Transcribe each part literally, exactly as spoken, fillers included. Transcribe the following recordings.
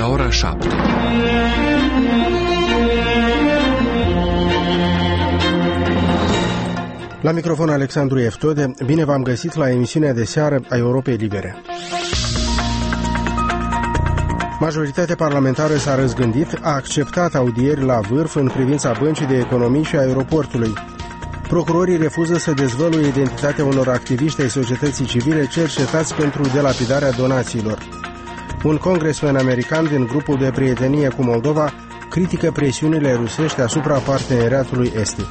la ora șapte. La microfon Alexandru Eftode, bine v-am găsit la emisiunea de seară a Europei Libere. Majoritatea parlamentară s-a răzgândit, a acceptat audieri la vârf în privința Băncii de Economii și aeroportului. Procurorii refuză să dezvăluie identitatea unor activiști ai societății civile cercetați pentru delapidarea donațiilor. Un congresman american din grupul de prietenie cu Moldova critică presiunile rusești asupra parteneriatului estic.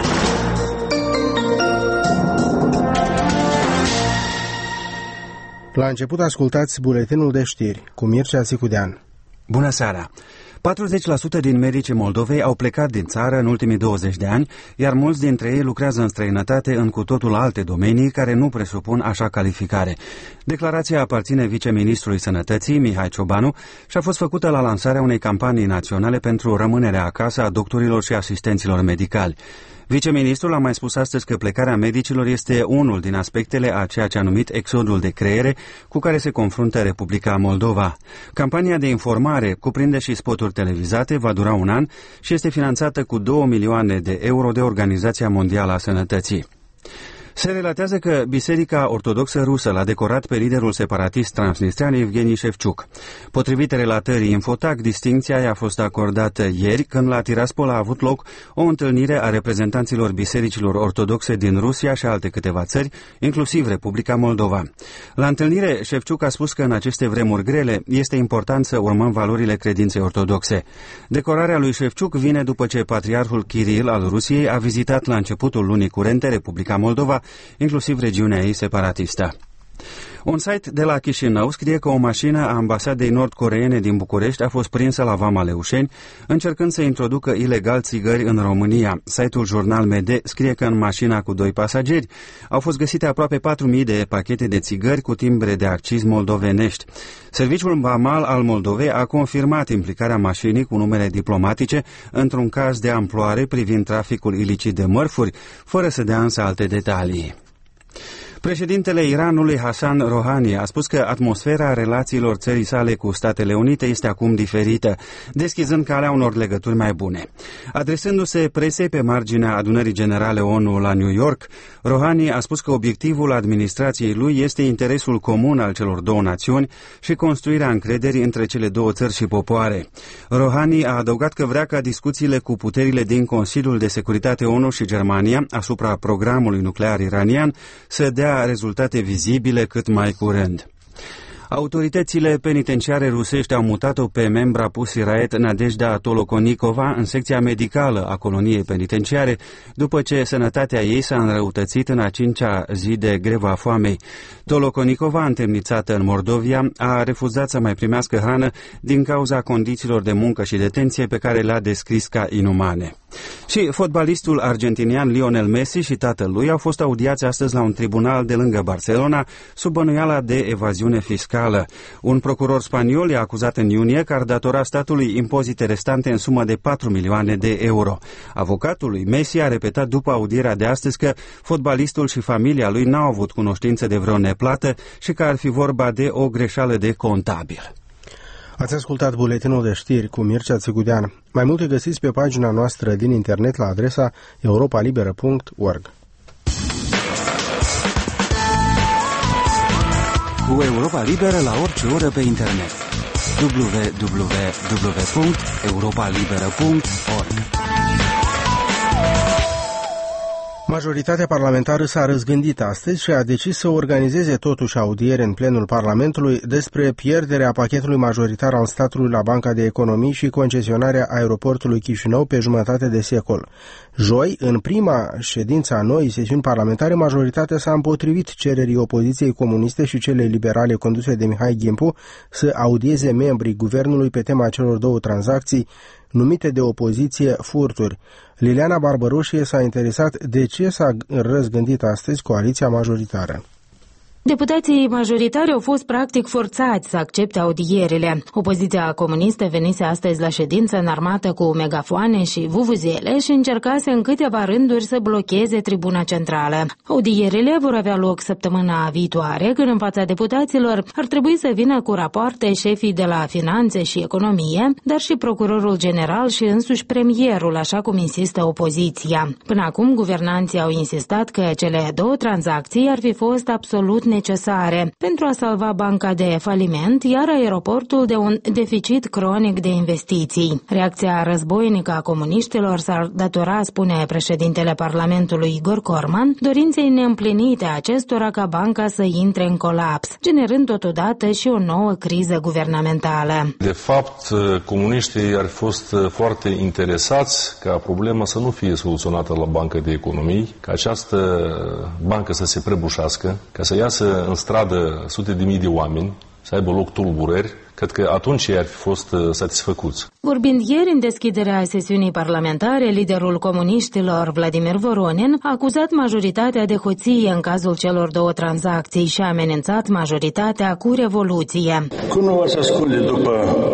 La început ascultați buletinul de știri cu Mircea Țicudean. Bună seara! patruzeci la sută din medicii Moldovei au plecat din țară în ultimii douăzeci de ani, iar mulți dintre ei lucrează în străinătate în cu totul alte domenii care nu presupun așa calificare. Declarația aparține viceministrului Sănătății, Mihai Ciobanu, și a fost făcută la lansarea unei campanii naționale pentru rămânerea acasă a doctorilor și asistenților medicali. Viceministrul a mai spus astăzi că plecarea medicilor este unul din aspectele a ceea ce a numit exodul de creiere cu care se confruntă Republica Moldova. Campania de informare cuprinde și spoturi televizate, va dura un an și este finanțată cu două milioane de euro de Organizația Mondială a Sănătății. Se relatează că Biserica Ortodoxă Rusă l-a decorat pe liderul separatist transnistrean Evgeni Șefciuc. Potrivit relatării Infotac, distincția i-a fost acordată ieri, când la Tiraspol a avut loc o întâlnire a reprezentanților bisericilor ortodoxe din Rusia și alte câteva țări, inclusiv Republica Moldova. La întâlnire, Șefciuc a spus că în aceste vremuri grele este important să urmăm valorile credinței ortodoxe. Decorarea lui Șefciuc vine după ce patriarhul Kiril al Rusiei a vizitat la începutul lunii curente Republica Moldova, inclusiv regiunea ei separatistă. Un site de la Chișinău scrie că o mașină a ambasadei nord-coreene din București a fost prinsă la Vama Leușeni, încercând să introducă ilegal țigări în România. Site-ul Jurnal M D scrie că în mașina cu doi pasageri au fost găsite aproape patru mii de pachete de țigări cu timbre de acciz moldovenești. Serviciul Vamal al Moldovei a confirmat implicarea mașinii cu numere diplomatice într-un caz de amploare privind traficul ilicit de mărfuri, fără să dea însă alte detalii. Președintele Iranului Hassan Rouhani a spus că atmosfera relațiilor țării sale cu Statele Unite este acum diferită, deschizând calea unor legături mai bune. Adresându-se presei pe marginea adunării generale ONU la New York, Rouhani a spus că obiectivul administrației lui este interesul comun al celor două națiuni și construirea încrederii între cele două țări și popoare. Rouhani a adăugat că vrea ca discuțiile cu puterile din Consiliul de Securitate ONU și Germania asupra programului nuclear iranian să dea rezultate vizibile cât mai curând. Autoritățile penitenciare rusești au mutat-o pe membra Pussy Riot Nadejda Tolokonikova în secția medicală a coloniei penitenciare, după ce sănătatea ei s-a înrăutățit în a cincea zi de greva foamei. Tolokonikova, întemnițată în Mordovia, a refuzat să mai primească hrană din cauza condițiilor de muncă și detenție pe care le-a descris ca inumane. Și fotbalistul argentinian Lionel Messi și tatăl lui au fost audiați astăzi la un tribunal de lângă Barcelona sub bănuiala de evaziune fiscală. Un procuror spaniol i-a acuzat în iunie că ar datora statului impozite restante în sumă de patru milioane de euro. Avocatul lui Messi a repetat după audierea de astăzi că fotbalistul și familia lui n-au avut cunoștință de vreo neplată și că ar fi vorba de o greșeală de contabil. Ați ascultat buletinul de știri cu Mircea Țicudean. Mai multe găsiți pe pagina noastră din internet la adresa europa liberă punct org. Cu Europa Liberă la orice oră pe internet. w w w punct europa liberă punct org. Majoritatea parlamentară s-a răzgândit astăzi și a decis să organizeze totuși audiere în plenul Parlamentului despre pierderea pachetului majoritar al statului la Banca de Economii și concesionarea aeroportului Chișinău pe jumătate de secol. Joi, în prima ședință a noii sesiuni parlamentare, majoritatea s-a împotrivit cererii opoziției comuniste și cele liberale conduse de Mihai Ghimpu să audieze membrii guvernului pe tema celor două tranzacții numite de opoziție furturi. Liliana Barbaroșie s-a interesat de ce s-a răzgândit astăzi coaliția majoritară. Deputații majoritari au fost practic forțați să accepte audierile. Opoziția comunistă venise astăzi la ședință înarmată cu megafoane și vuvuzele și încercase în câteva rânduri să blocheze tribuna centrală. Audierile vor avea loc săptămâna viitoare, când în fața deputaților ar trebui să vină cu rapoarte șefii de la Finanțe și Economie, dar și procurorul general și însuși premierul, așa cum insistă opoziția. Până acum, guvernanții au insistat că cele două tranzacții ar fi fost absolut necesare pentru a salva banca de faliment, iar aeroportul de un deficit cronic de investiții. Reacția războinică a comuniștilor s-ar datora, spune președintele Parlamentului Igor Corman, dorinței neîmplinite a acestora ca banca să intre în colaps, generând totodată și o nouă criză guvernamentală. De fapt, comuniștii ar fi fost foarte interesați ca problema să nu fie soluționată la Banca de Economii, ca această bancă să se prăbușească, ca să iasă în stradă sute de mii de oameni, să aibă loc tulburări. Cred că atunci ei ar fi fost satisfăcuți. Vorbind ieri în deschiderea sesiunii parlamentare, liderul comuniștilor, Vladimir Voronin, a acuzat majoritatea de hoție în cazul celor două tranzacții și a amenințat majoritatea cu revoluție. Cum nu v-ați ascunde după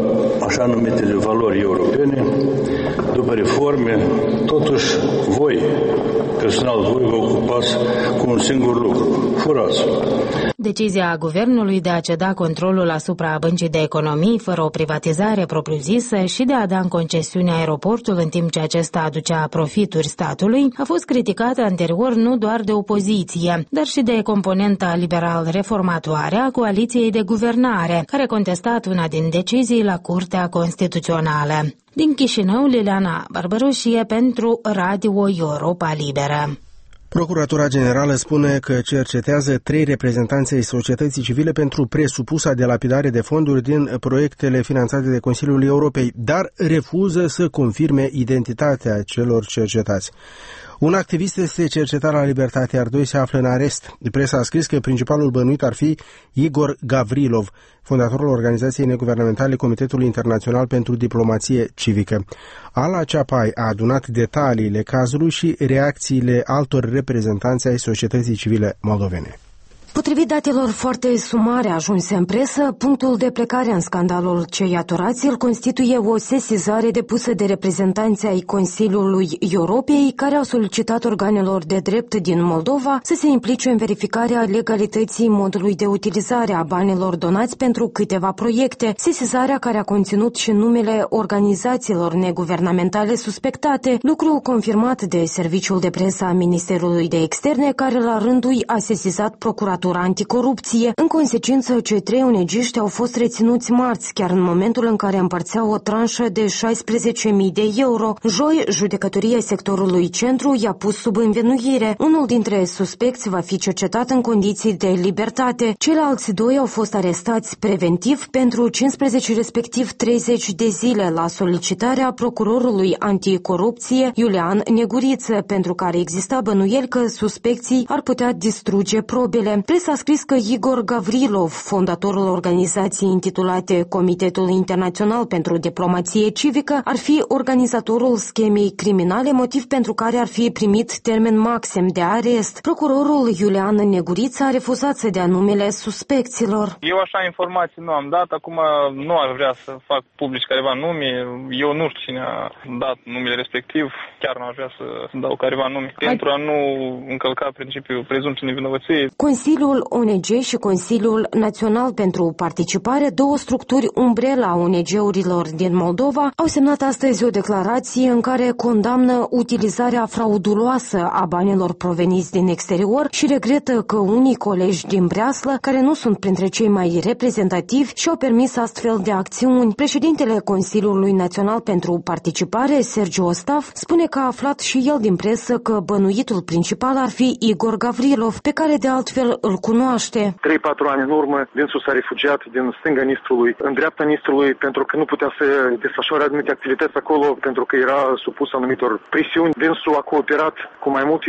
așa numitele valori europene, după reforme, totuși voi, personal, voi vă ocupați cu un singur lucru, furați. Decizia guvernului de a ceda controlul asupra Băncii de Economii fără o privatizare propriu-zisă și de a da în concesiune aeroportul în timp ce acesta aducea profituri statului a fost criticată anterior nu doar de opoziție, dar și de componenta liberal-reformatoare a coaliției de guvernare, care a contestat una din decizii la Curtea Constituțională. Din Chișinău, Liliana Barbaroșie pentru Radio Europa Liberă. Procuratura Generală spune că cercetează trei reprezentanți ai societății civile pentru presupusa delapidare de fonduri din proiectele finanțate de Consiliul Europei, dar refuză să confirme identitatea celor cercetați. Un activist este cercetat la libertate, iar doi se află în arest. Presa a scris că principalul bănuit ar fi Igor Gavrilov, fondatorul organizației neguvernamentale Comitetului Internațional pentru Diplomație Civică. Ala Ceapai a adunat detaliile cazului și reacțiile altor reprezentanți ai societății civile moldovene. Potrivit datelor foarte sumare ajunse în presă, punctul de plecare în scandalul cei atorați îl constituie o sesizare depusă de reprezentanții ai Consiliului Europei, care au solicitat organelor de drept din Moldova să se implice în verificarea legalității modului de utilizare a banilor donați pentru câteva proiecte, sesizarea care a conținut și numele organizațiilor neguvernamentale suspectate, lucru confirmat de Serviciul de Presă a Ministerului de Externe, care la rândul a sesizat procuratura anticorupție. În consecință, cei trei unegiști au fost reținuți marți, chiar în momentul în care împărțeau o tranșă de șaisprezece mii de euro. Joi, judecătoria sectorului centru i-a pus sub învinuire. Unul dintre suspecți va fi cercetat în condiții de libertate. Ceilalți doi au fost arestați preventiv pentru cincisprezece respectiv treizeci de zile la solicitarea procurorului anticorupție Iulian Neguriță, pentru care exista bănuieli că suspecții ar putea distruge probele. Presa a scris că Igor Gavrilov, fondatorul organizației intitulate Comitetul Internațional pentru Diplomație Civică, ar fi organizatorul schemei criminale, motiv pentru care ar fi primit termen maxim de arest. Procurorul Iulian Neguriță a refuzat să dea numele suspecților. Eu așa informații nu am dat, acum nu aș vrea să fac publici careva nume, eu nu știu cine a dat numele respectiv, chiar nu aș vrea să dau careva nume, pentru a nu încălca principiul prezumției nevinovăției. Consiliul O N G și Consiliul Național pentru Participare, două structuri umbrela a O N G-urilor din Moldova, au semnat astăzi o declarație în care condamnă utilizarea frauduloasă a banilor proveniți din exterior și regretă că unii colegi din Breaslă, care nu sunt printre cei mai reprezentativi, și-au permis astfel de acțiuni. Președintele Consiliului Național pentru Participare, Sergiu Ostaf, spune că a aflat și el din presă că bănuitul principal ar fi Igor Gavrilov, pe care de altfel îl cunoaște. trei patru ani în urmă, dânsul s-a refugiat din stânga Nistrului în dreapta Nistrului pentru că nu putea să desfășoare anumite activități acolo, pentru că era supus anumitor presiuni. Dânsul a cooperat cu mai multe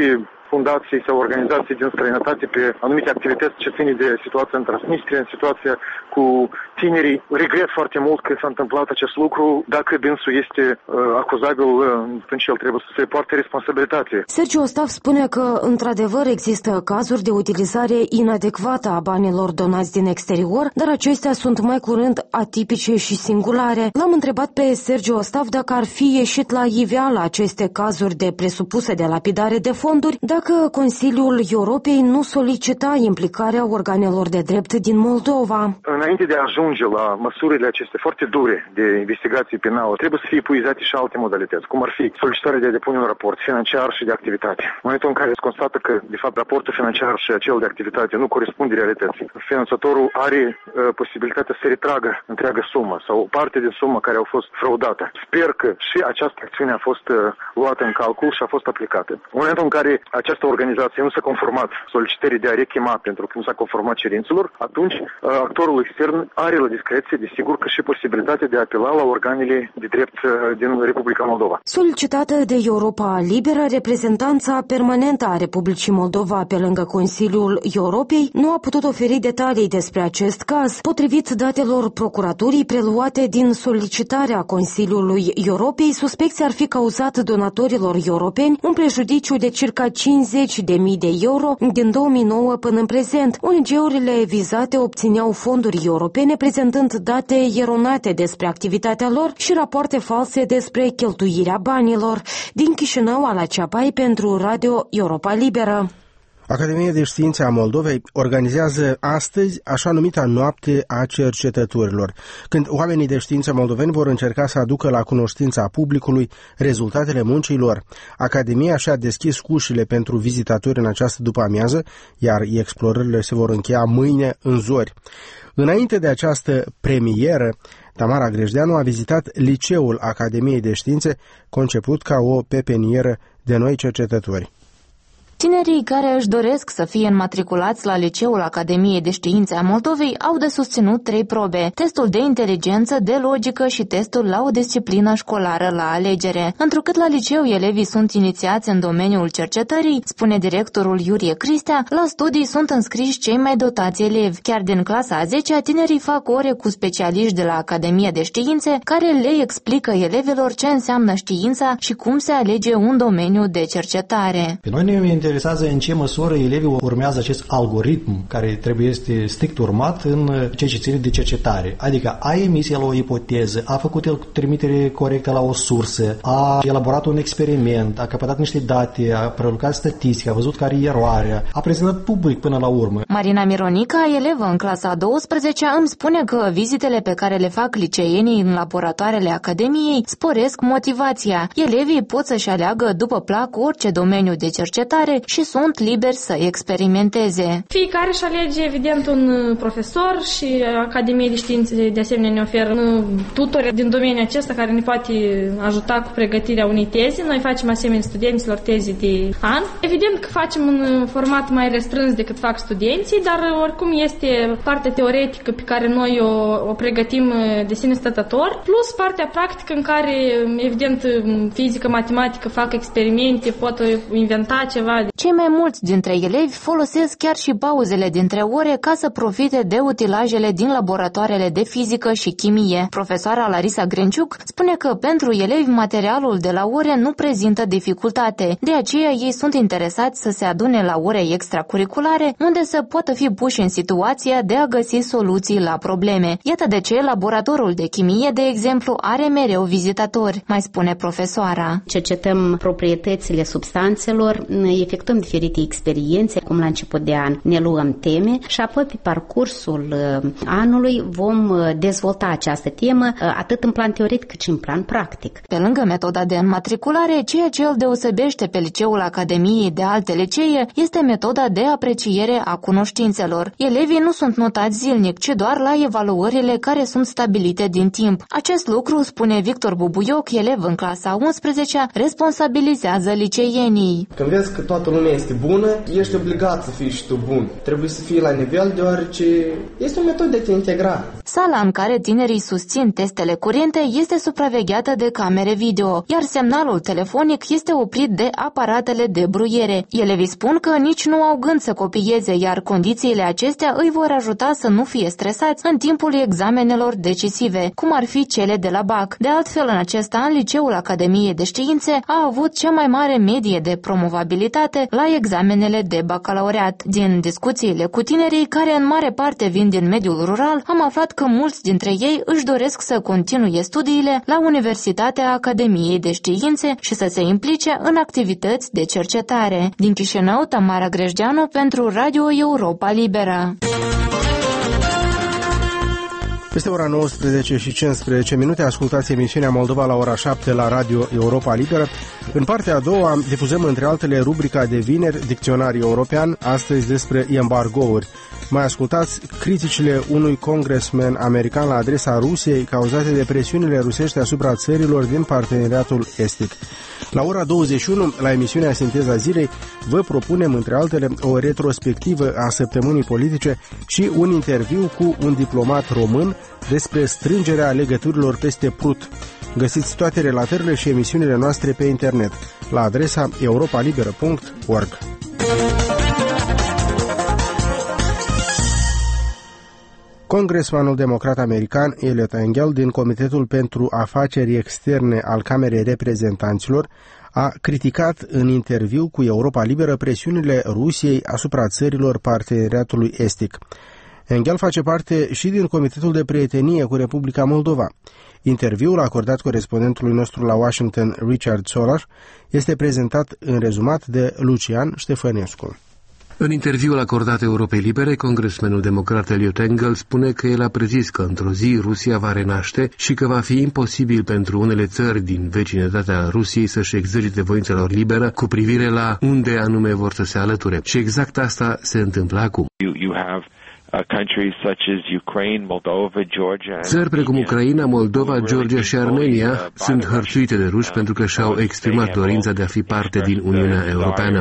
fundații sau organizații din străinătate pe anumite activități ce ține de situația în Transnistria, în situația cu tinerii. Regret foarte mult că s-a întâmplat acest lucru. Dacă dânsul este uh, acuzabil, uh, atunci el trebuie să se poarte responsabilitate. Sergiu Ostaf spune că, într-adevăr, există cazuri de utilizare inadecvată a banilor donați din exterior, dar acestea sunt mai curând atipice și singulare. L-am întrebat pe Sergiu Ostaf dacă ar fi ieșit la iveală aceste cazuri de presupuse de lapidare de fonduri, dacă Consiliul Europei nu solicita implicarea organelor de drept din Moldova. Înainte de a ajunge la măsurile acestea foarte dure de investigație penală, trebuie să fie epuizate și alte modalități, cum ar fi solicitarea de a depune un raport financiar și de activitate. În momentul în care se constată că, de fapt, raportul financiar și acel de activitate nu corespunde realității, finanțatorul are uh, posibilitatea să retragă întreaga sumă sau o parte din sumă care a fost fraudată. Sper că și această acțiune a fost uh, luată în calcul și a fost aplicată. În momentul în care această organizație nu s-a conformat solicitării de a rechema pentru că nu s-a conformat cerințelor, atunci uh, actorul extern are la discreție, desigur, că și posibilitatea de a apela la organele de drept uh, din Republica Moldova. Solicitată de Europa Liberă, reprezentanța permanentă a Republicii Moldova pe lângă Consiliul Europei nu a putut oferi detalii despre acest caz. Potrivit datelor procuraturii preluate din solicitarea Consiliului Europei, suspecția ar fi cauzat donatorilor europeni un prejudiciu de circa cincizeci de mii de euro din două mii nouă până în prezent. O N G-urile vizate obțineau fonduri europene prezentând date eronate despre activitatea lor și rapoarte false despre cheltuirea banilor. Din Chișinău, Ala Ceapai pentru Radio Europa Liberă. Academia de Științe a Moldovei organizează astăzi așa numita Noapte a Cercetătorilor, când oamenii de știință moldoveni vor încerca să aducă la cunoștința publicului rezultatele muncii lor. Academia și-a deschis ușile pentru vizitatori în această după-amiază, iar explorările se vor încheia mâine în zori. Înainte de această premieră, Tamara Grejdeanu a vizitat Liceul Academiei de Științe, conceput ca o pepenieră de noi cercetători. Tinerii care își doresc să fie înmatriculați la Liceul Academiei de Științe a Moldovei au de susținut trei probe: testul de inteligență, de logică și testul la o disciplină școlară la alegere. Întrucât la liceu elevii sunt inițiați în domeniul cercetării, spune directorul Iurie Cristea, la studii sunt înscriși cei mai dotați elevi. Chiar din clasa a zecea, tinerii fac ore cu specialiști de la Academia de Științe, care le explică elevilor ce înseamnă știința și cum se alege un domeniu de cercetare. Pe noi ne interesează în ce măsură elevii urmează acest algoritm care trebuie este strict urmat în ceea ce ține de cercetare. Adică a emis el o ipoteză, a făcut el trimitere corectă la o sursă, a elaborat un experiment, a căpătat niște date, a prelucrat statistică, a văzut care e eroarea, a prezentat public până la urmă. Marina Mironica, elevă în clasa a douăsprezecea, îmi spune că vizitele pe care le fac liceenii în laboratoarele Academiei sporesc motivația. Elevii pot să-și aleagă după plac orice domeniu de cercetare și sunt liberi să experimenteze. Fiecare își alege, evident, un profesor și Academia de Științe de asemenea ne oferă un tutor din domeniul acesta care ne poate ajuta cu pregătirea unei teze. Noi facem asemenea studenților teze de an. Evident că facem un format mai restrâns decât fac studenții, dar oricum este partea teoretică pe care noi o, o pregătim de sine stătător, plus partea practică în care, evident, fizică, matematică fac experimente, pot inventa ceva. Cei mai mulți dintre elevi folosesc chiar și pauzele dintre ore ca să profite de utilajele din laboratoarele de fizică și chimie. Profesoara Larisa Grenciuc spune că pentru elevi materialul de la ore nu prezintă dificultate. De aceea ei sunt interesați să se adune la ore extracurriculare unde să poată fi puși în situația de a găsi soluții la probleme. Iată de ce laboratorul de chimie, de exemplu, are mereu vizitatori, mai spune profesoara. Cercetăm proprietățile substanțelor, efectuăm diferite experiențe, cum la început de an ne luăm teme și apoi pe parcursul anului vom dezvolta această temă atât în plan teoretic cât și în plan practic. Pe lângă metoda de înmatriculare, ceea ce îl deosebește pe Liceul Academiei de alte licee este metoda de apreciere a cunoștințelor. Elevii nu sunt notați zilnic, ci doar la evaluările care sunt stabilite din timp. Acest lucru, spune Victor Bubuioc, elev în clasa a unsprezecea, responsabilizează liceenii. Când vezi că toată lumea este bună, ești obligat să fii și tu bun. Trebuie să fii la nivel, deoarece este o metodă de a te integra. Sala în care tinerii susțin testele curente este supravegheată de camere video, iar semnalul telefonic este oprit de aparatele de bruiere. Elevii spun că nici nu au gând să copieze, iar condițiile acestea îi vor ajuta să nu fie stresați în timpul examenelor decisive, cum ar fi cele de la B A C. De altfel, în acest an, Liceul Academiei de Științe a avut cea mai mare medie de promovabilitate la examenele de bacalaureat. Din discuțiile cu tinerii, care în mare parte vin din mediul rural, am aflat că mulți dintre ei își doresc să continue studiile la Universitatea Academiei de Științe și să se implice în activități de cercetare. Din Chișinău, Tamara Grejdeanu pentru Radio Europa Liberă. Peste ora nouăsprezece și cincisprezece minute ascultați emisiunea Moldova la ora șapte la Radio Europa Liberă. În partea a doua difuzăm între altele rubrica de vineri, Dicționariul European, astăzi despre embargouri. Mai ascultați criticile unui congressman american la adresa Rusiei cauzate de presiunile rusești asupra țărilor din parteneriatul estic. La ora douăzeci și unu, la emisiunea Sinteza Zilei, vă propunem, între altele, o retrospectivă a săptămânii politice și un interviu cu un diplomat român despre strângerea legăturilor peste Prut. Găsiți toate relatările și emisiunile noastre pe internet la adresa europa liberă punct org. Congresmanul democrat american Eliot Engel din Comitetul pentru Afaceri Externe al Camerei Reprezentanților a criticat în interviu cu Europa Liberă presiunile Rusiei asupra țărilor parteneriatului estic. Engel face parte și din Comitetul de Prietenie cu Republica Moldova. Interviul acordat corespondentului nostru la Washington, Richard Solar, este prezentat în rezumat de Lucian Ștefănescu. În interviul acordat Europei Libere, congresmenul democrat Eliot Engel spune că el a prezis că într-o zi Rusia va renaște și că va fi imposibil pentru unele țări din vecinătatea Rusiei să-și exercite voința lor liberă cu privire la unde anume vor să se alăture. Și exact asta se întâmplă acum. You, you have... Țări precum Ucraina, Moldova, Georgia și Armenia sunt hărțuite de ruși pentru că și-au exprimat dorința de a fi parte din Uniunea Europeană.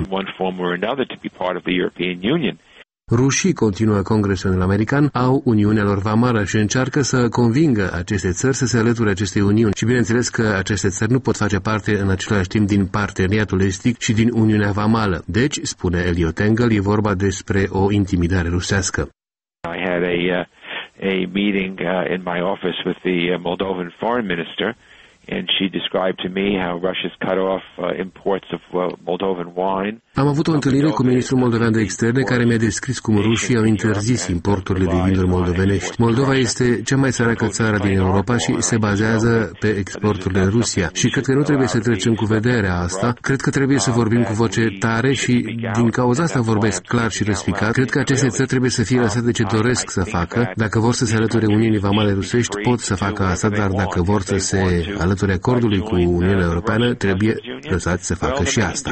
Rușii, continuă congresmenul american, au Uniunea lor vamală și încearcă să convingă aceste țări să se alăture acestei uniuni. Și bineînțeles că aceste țări nu pot face parte în același timp din parteneriatul estic și din Uniunea vamală. Deci, spune Eliot Engel, e vorba despre o intimidare rusească. I had a uh, a meeting uh, in my office with the uh, Moldovan foreign minister, and she described to me how Russia's cut off uh, imports of uh, Moldovan wine. Am avut o întâlnire cu ministrul moldovean de externe care mi-a descris cum rușii au interzis importurile de vinuri moldovenești. Moldova este cea mai săracă țară din Europa și se bazează pe exporturile în Rusia. Și cred că nu trebuie să trecem cu vederea asta. Cred că trebuie să vorbim cu voce tare și din cauza asta vorbesc clar și răspicat. Cred că aceste țări trebuie să fie lăsate ce doresc să facă. Dacă vor să se alăture Uniunii Vamale Rusești, pot să facă asta, dar dacă vor să se alăture acordului cu Uniunea Europeană, trebuie lăsați să facă și asta.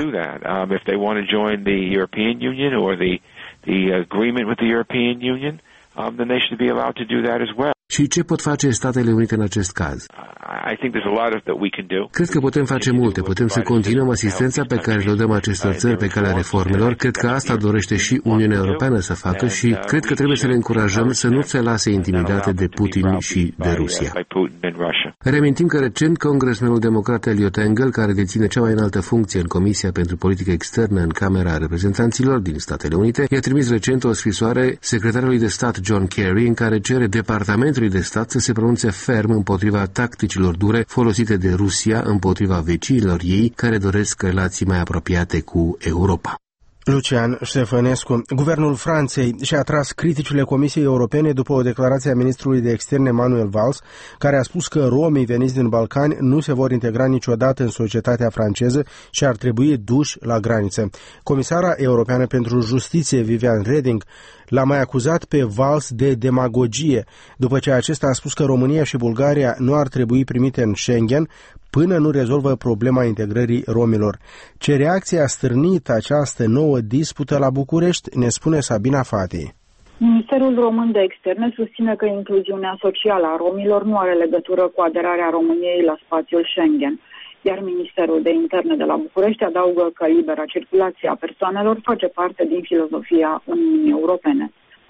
To join the European Union or the the agreement with the European Union, um, then they should be allowed to do that as well. Și ce pot face Statele Unite în acest caz? I think there's a lot of that we can do. Cred că putem face multe. Putem să continuăm asistența pe care le dăm acestor țări pe calea reformelor. Cred că asta dorește și Uniunea Europeană să facă și cred că trebuie să le încurajăm să nu se lase intimidate de Putin și de Rusia. Reamintim că recent congresmenul democrat Eliot Engel, care deține cea mai înaltă funcție în Comisia pentru Politică Externă în Camera Reprezentanților din Statele Unite, i-a trimis recent o scrisoare secretarului de stat John Kerry în care cere Departamentului de stat să se pronunțe ferm împotriva tacticilor dure folosite de Rusia împotriva vecinilor ei care doresc relații mai apropiate cu Europa. Lucian Ștefănescu. Guvernul Franței și-a tras criticile Comisiei Europene după o declarație a ministrului de externe Manuel Valls, care a spus că romii veniți din Balcani nu se vor integra niciodată în societatea franceză și ar trebui duși la graniță. Comisara europeană pentru justiție Viviane Reding l-a mai acuzat pe Valls de demagogie, după ce acesta a spus că România și Bulgaria nu ar trebui primite în Schengen până nu rezolvă problema integrării romilor. Ce reacție a stârnit această nouă dispută la București, ne spune Sabina Fati. Ministerul Român de Externe susține că incluziunea socială a romilor nu are legătură cu aderarea României la spațiul Schengen, iar Ministerul de Interne de la București adaugă că libera circulație a persoanelor face parte din filozofia Uniunii Europene.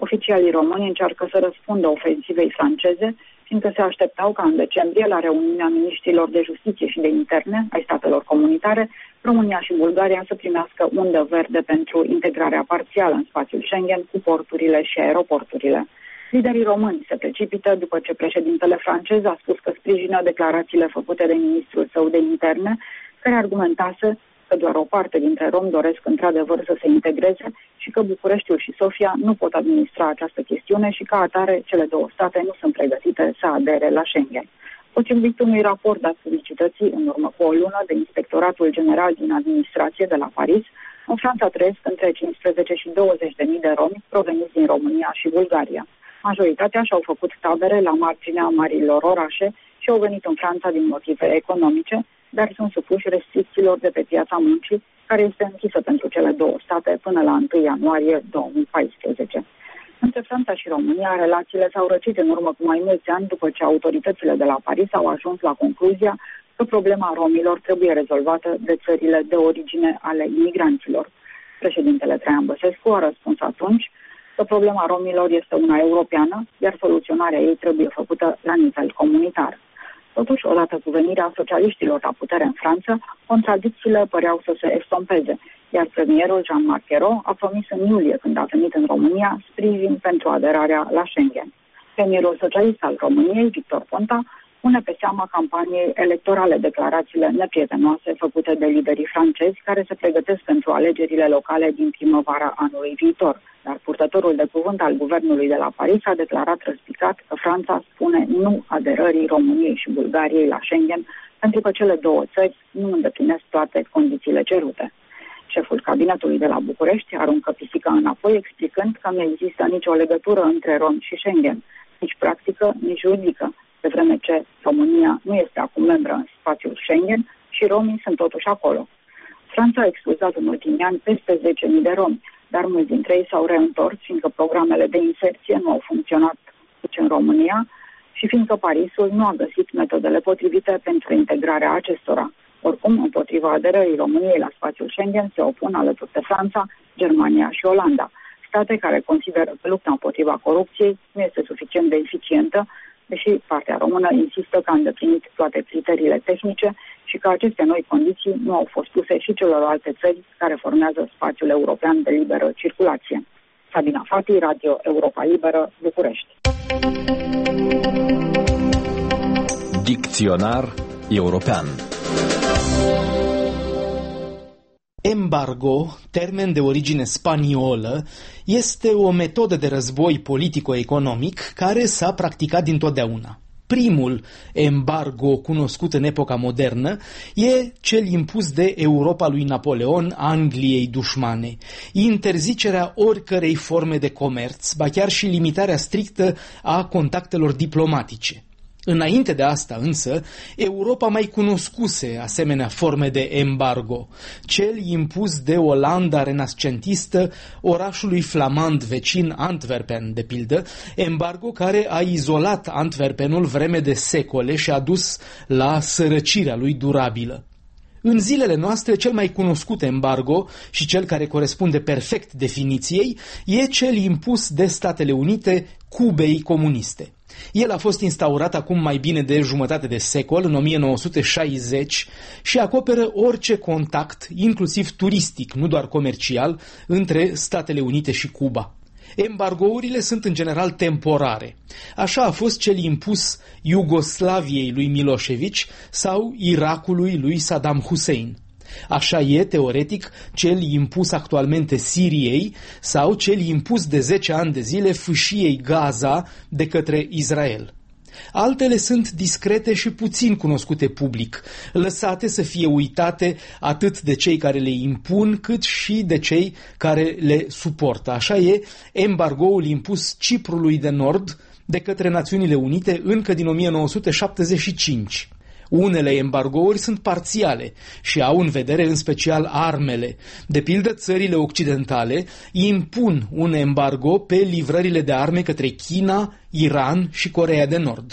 Oficialii români încearcă să răspundă ofensivei franceze, fiindcă se așteptau ca în decembrie, la reuniunea miniștrilor de justiție și de interne ai statelor comunitare, România și Bulgaria să primească undă verde pentru integrarea parțială în spațiul Schengen cu porturile și aeroporturile. Liderii români se precipită după ce președintele francez a spus că sprijină declarațiile făcute de ministrul său de interne, care argumentase că doar o parte dintre romi doresc într-adevăr să se integreze și că Bucureștiul și Sofia nu pot administra această chestiune și ca atare cele două state nu sunt pregătite să adere la Schengen. Potrivit unui raport dat publicității în urmă cu o lună de Inspectoratul General din Administrație de la Paris, în Franța trăiesc între cincisprezece și douăzeci de mii de romi proveniți din România și Bulgaria. Majoritatea și-au făcut tabere la marginea marilor orașe și au venit în Franța din motive economice, dar sunt supuși restricțiilor de pe piața muncii, care este închisă pentru cele două state până la întâi ianuarie două mii paisprezece. Între Franța și România, relațiile s-au răcit în urmă cu mai mulți ani după ce autoritățile de la Paris au ajuns la concluzia că problema romilor trebuie rezolvată de țările de origine ale imigranților. Președintele Traian Băsescu a răspuns atunci că problema romilor este una europeană, iar soluționarea ei trebuie făcută la nivel comunitar. Totuși, odată cu venirea socialiștilor la putere în Franța, contradicțiile păreau să se estompeze, iar premierul Jean-Marc Ayrault a promis în iulie, când a venit în România, sprijin pentru aderarea la Schengen. Premierul socialist al României, Victor Ponta, pune pe seama campaniei electorale declarațiile neprietenoase făcute de liderii francezi care se pregătesc pentru alegerile locale din primăvara anului viitor. Dar purtătorul de cuvânt al guvernului de la Paris a declarat răspicat că Franța spune nu aderării României și Bulgariei la Schengen pentru că cele două țări nu îndeplinesc toate condițiile cerute. Șeful cabinetului de la București aruncă pisica înapoi, explicând că nu există nicio legătură între romi și Schengen, nici practică, nici juridică, de vreme ce România nu este acum membră în spațiul Schengen și romii sunt totuși acolo. Franța a expulzat în ultimii ani peste zece mii de romi, dar mulți dintre ei s-au reîntors, fiindcă programele de inserție nu au funcționat nici în România și fiindcă Parisul nu a găsit metodele potrivite pentru integrarea acestora. Oricum, împotriva aderării României la spațiul Schengen se opun alături de Franța, Germania și Olanda, state care consideră că lupta împotriva corupției nu este suficient de eficientă, deși partea română insistă că a îndeplinit toate criteriile tehnice și că aceste noi condiții nu au fost puse și celorlalte țări care formează spațiul european de liberă circulație. Sabina Fati, Radio Europa Liberă, București. Dicționar european. Embargo, termen de origine spaniolă, este o metodă de război politico-economic care s-a practicat dintotdeauna. Primul embargo cunoscut în epoca modernă e cel impus de Europa lui Napoleon Angliei dușmane, interzicerea oricărei forme de comerț, ba chiar și limitarea strictă a contactelor diplomatice. Înainte de asta însă, Europa mai cunoscuse asemenea forme de embargo, cel impus de Olanda renascentistă orașului flamand vecin Antwerpen, de pildă, embargo care a izolat Antwerpenul vreme de secole și a dus la sărăcirea lui durabilă. În zilele noastre, cel mai cunoscut embargo și cel care corespunde perfect definiției e cel impus de Statele Unite Cubei comuniste. El a fost instaurat acum mai bine de jumătate de secol, în o mie nouă sute șaizeci, și acoperă orice contact, inclusiv turistic, nu doar comercial, între Statele Unite și Cuba. Embargourile sunt în general temporare. Așa a fost cel impus Iugoslaviei lui Milosevic sau Irakului lui Saddam Hussein. Așa e, teoretic, cel impus actualmente Siriei sau cel impus de zece ani de zile fâșiei Gaza de către Israel. Altele sunt discrete și puțin cunoscute public, lăsate să fie uitate atât de cei care le impun, cât și de cei care le suportă. Așa e embargoul impus Ciprului de Nord de către Națiunile Unite încă din o mie nouă sute șaptezeci și cinci. Unele embargouri sunt parțiale și au în vedere în special armele. De pildă, țările occidentale impun un embargo pe livrările de arme către China, Iran și Coreea de Nord.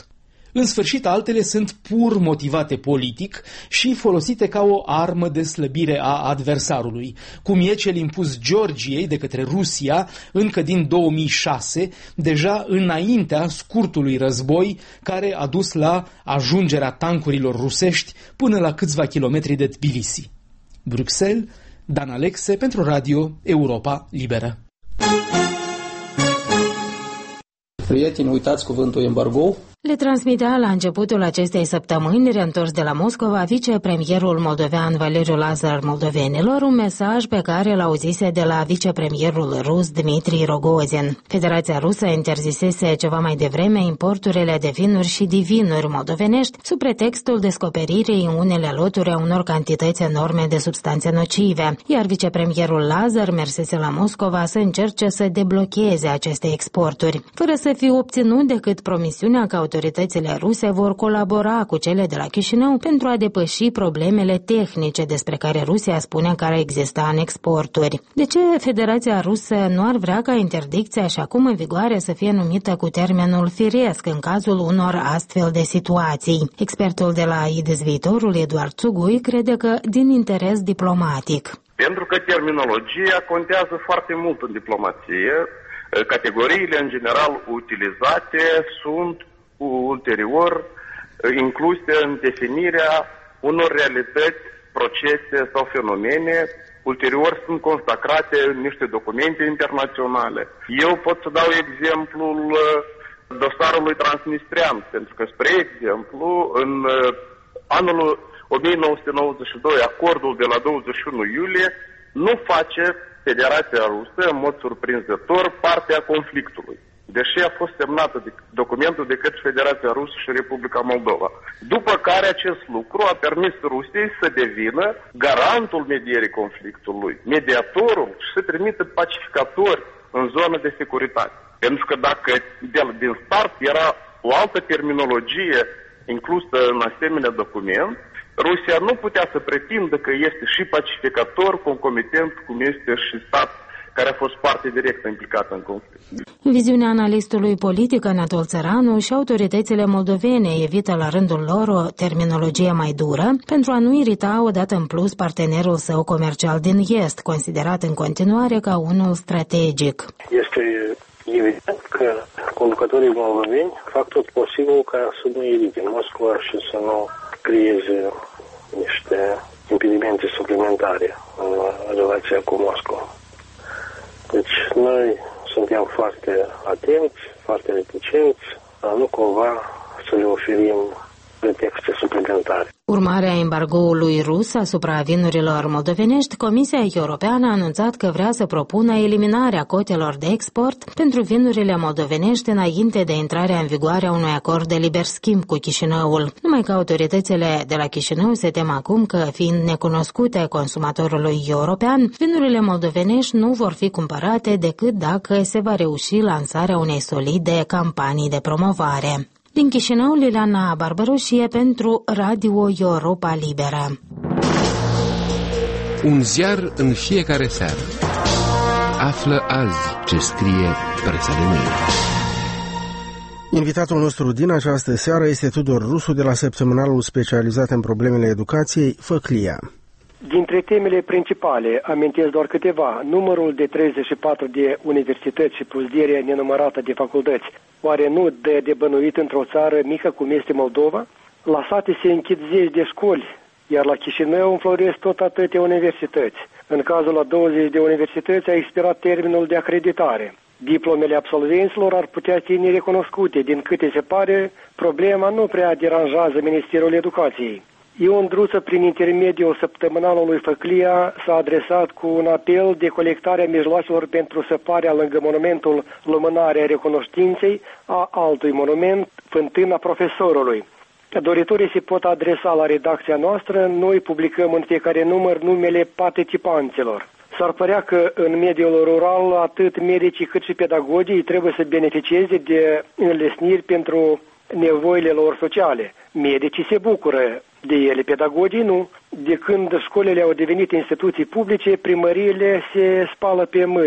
În sfârșit, altele sunt pur motivate politic și folosite ca o armă de slăbire a adversarului, cum e cel impus Georgiei de către Rusia încă din două mii șase, deja înaintea scurtului război care a dus la ajungerea tancurilor rusești până la câțiva kilometri de Tbilisi. Bruxelles, Dan Alexe pentru Radio Europa Liberă. Prieteni, uitați cuvântul embargo. Le transmitea la începutul acestei săptămâni, reîntors de la Moscova, vicepremierul moldovean Valeriu Lazar Moldovenilor, un mesaj pe care l-auzise de la vicepremierul rus Dmitri Rogozin. Federația Rusă interzisese ceva mai devreme importurile de vinuri și divinuri moldovenești sub pretextul descoperirii în unele loturi a unor cantități enorme de substanțe nocive, iar vicepremierul Lazar mersese la Moscova să încerce să deblocheze aceste exporturi, fără să fi obținut decât promisiunea că autoritățile ruse vor colabora cu cele de la Chișinău pentru a depăși problemele tehnice despre care Rusia spune că ar exista în exporturi. De ce Federația Rusă nu ar vrea ca interdicția și acum în vigoare să fie numită cu termenul firesc în cazul unor astfel de situații? Expertul de la I D E S Viitorul, Eduard Țugui, crede că din interes diplomatic. Pentru că terminologia contează foarte mult în diplomație. Categoriile în general utilizate sunt ulterior incluse în definirea unor realități, procese sau fenomene, ulterior sunt consacrate în niște documente internaționale. Eu pot să dau exemplul dosarului transnistrian, pentru că, spre exemplu, în anul o mie nouă sute nouăzeci și doi, acordul de la douăzeci și unu iulie nu face Federația Rusă, în mod surprinzător, parte a conflictului, deși a fost semnat documentul de către Federația Rusă și Republica Moldova. După care acest lucru a permis Rusiei să devină garantul medierii conflictului, mediatorul și să trimită pacificatori în zonă de securitate. Pentru că dacă de, din start era o altă terminologie inclusă în asemenea document, Rusia nu putea să pretindă că este și pacificator concomitent cum este și stat care a fost parte directă implicată în conflict. Viziunea analistului politic Anatol Țăranu și autoritățile moldovene evită la rândul lor o terminologie mai dură pentru a nu irita odată în plus partenerul său comercial din Est, considerat în continuare ca unul strategic. Este evident că conducătorii moldoveni fac tot posibilul ca să nu irite în Moscova și să nu creeze niște impedimente suplimentare în relația cu Moscova. Deci noi suntem foarte atenți, foarte reticenți, dar nu cumva să le oferim pretexte suplimentare. Urmare a embargoului rus asupra vinurilor moldovenești, Comisia Europeană a anunțat că vrea să propună eliminarea cotelor de export pentru vinurile moldovenești înainte de intrarea în vigoare a unui acord de liber schimb cu Chișinăul. Numai că autoritățile de la Chișinău se tem acum că, fiind necunoscute consumatorului european, vinurile moldovenești nu vor fi cumpărate decât dacă se va reuși lansarea unei solide campanii de promovare. Din Chișinău, Liliana Barbaroșie pentru Radio Europa Liberă. Un ziar în fiecare seară. Află azi ce scrie presa de mâine. Invitatul nostru din această seară este Tudor Rusu de la săptămânalul specializat în problemele educației, Făclia. Dintre temele principale, amintesc doar câteva, numărul de treizeci și patru de universități și puzdierea nenumărată de facultăți, oare nu dă de bănuit într-o țară mică cum este Moldova? La sate se închid zeci de școli, iar la Chișinău înfloresc tot atâtea universități. În cazul la douăzeci de universități a expirat termenul de acreditare. Diplomele absolvenților ar putea fi nerecunoscute, din câte se pare, problema nu prea deranjează Ministerul Educației. Ion Druță, prin intermediul săptămânalului Făclia, s-a adresat cu un apel de colectare a mijloacelor pentru săparea lângă monumentul Lumânarea Recunoștinței a altui monument, Fântâna Profesorului. Doritorii se pot adresa la redacția noastră, noi publicăm în fiecare număr numele participanților. S-ar părea că în mediul rural atât medicii cât și pedagogii trebuie să beneficieze de înlesniri pentru nevoile lor sociale. Medicii se bucură de ele, pedagogii nu. De când școlile au devenit instituții publice, primăriile se spală pe mâini.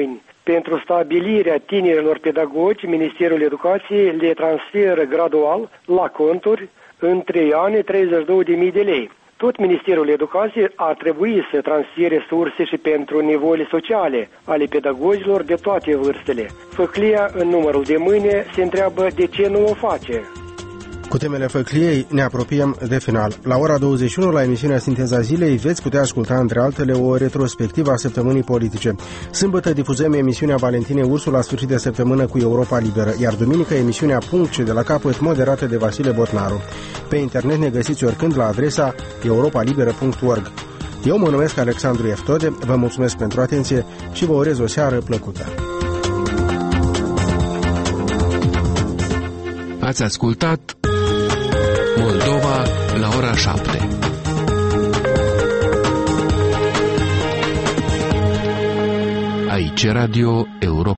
Pentru stabilirea tinerilor pedagogi, Ministerul Educației le transferă gradual la conturi în trei ani treizeci și două de mii de lei. Tot Ministerul Educației ar trebui să transfere resurse și pentru nevoile sociale ale pedagogilor de toate vârstele. Făclia, în numărul de mâine, se întreabă de ce nu o face. Cu temele făcliei ne apropiem de final. La ora douăzeci și unu, la emisiunea Sinteza Zilei, veți putea asculta, între altele, o retrospectivă a săptămânii politice. Sâmbătă difuzăm emisiunea Valentinei Ursu la sfârșit de săptămână cu Europa Liberă, iar duminică emisiunea Punct ce de la capăt, moderată de Vasile Botnaru. Pe internet ne găsiți oricând la adresa europa liberă punct org. Eu mă numesc Alexandru Eftode, vă mulțumesc pentru atenție și vă urez o seară plăcută. Ați ascultat Moldova la ora șapte. Aici Radio Europa.